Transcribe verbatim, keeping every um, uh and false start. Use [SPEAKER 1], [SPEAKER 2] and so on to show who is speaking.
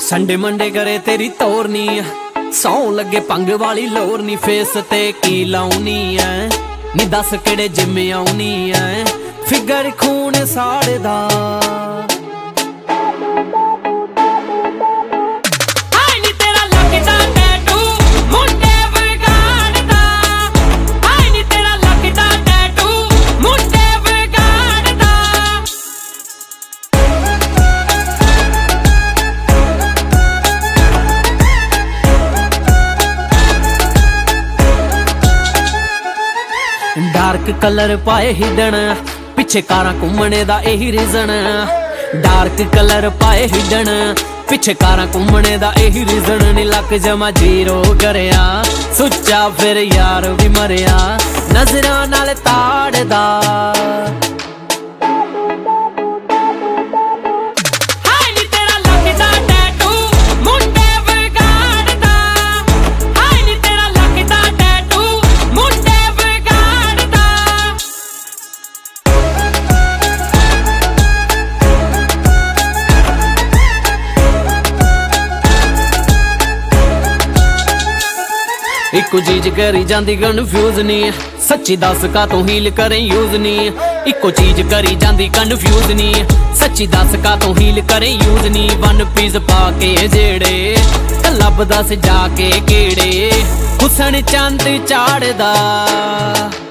[SPEAKER 1] Sunday Monday करे तेरी तोरनी सौ लगे पंग वाली लोर नी फेस ते की लाउनी है नी दस केड़े जिम आउनी है फिगर खून साड़दा डार्क कलर पाए हिडन पिछे कारां घूमने दा यही रीजन डार्क कलर पाए हिडन पिछे कारां घूमने दा यही रीजन नी लक जमा जीरो करया सुच्चा फिर यार भी मरिया नजरां नाल ताड़दा इको चीज करी जांदी कन्फ्यूज नी सच्ची दस का तू हील करें यूज नी इको चीज करी जांदी कन्फ्यूज नी सच्ची दस का तू हील करें यूज नी वन पीस पाके जेड़े लभदा सजा के केड़े हुसन चंद चाड़दा।